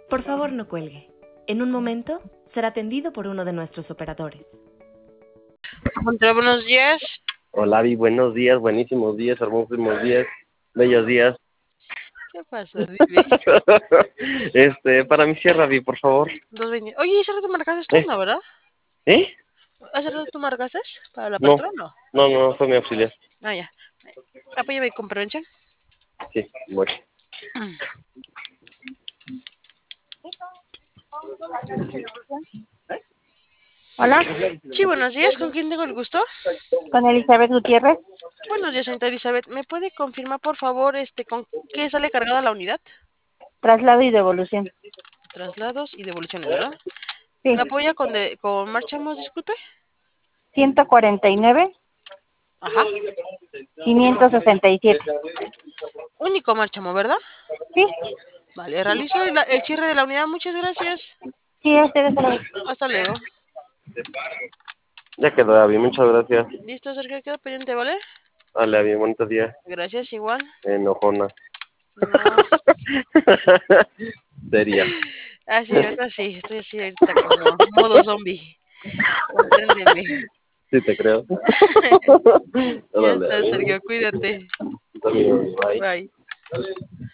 Por favor, no cuelgue. En un momento será atendido por uno de nuestros operadores. Hola, buenos días. Hola, Vi, buenos días, buenísimos días, hermosos días, bellos días. ¿Qué pasa? Dime. Para mi sierra, Vi, por favor. 220. Oye, ¿hace rato marcaste tú, no, verdad? ¿Eh? ¿Hace rato tú marcaste para la No, apertura o no? no, fue mi auxiliar. Ah, ya. Apóyame con prevención. Sí, voy. Hola, Sí, buenos días. ¿Con quién tengo el gusto? con Elizabeth Gutiérrez. Buenos días, señorita Elizabeth. ¿Me puede confirmar, por favor, con qué sale cargada la unidad? Traslado y devolución. Traslados y devoluciones, ¿verdad? Sí, ¿Me apoya con marchamos, disculpe? 149, Ajá. 567. Único marchamo, ¿verdad? Sí, Vale, realizo el cierre de la unidad. Muchas gracias. sí, ustedes se lo... Hasta luego. Ya quedó, Vi, muchas gracias. Listo, Sergio, quedo pendiente, ¿vale? Dale, Vi, bonito día. Gracias, igual. Enojona. No. Seria. Sí, ahorita sí, estoy así ahorita como modo zombie. Compréndeme. Sí, te creo. Ya Dale, está, Vi. Sergio, cuídate. También, bye. Bye.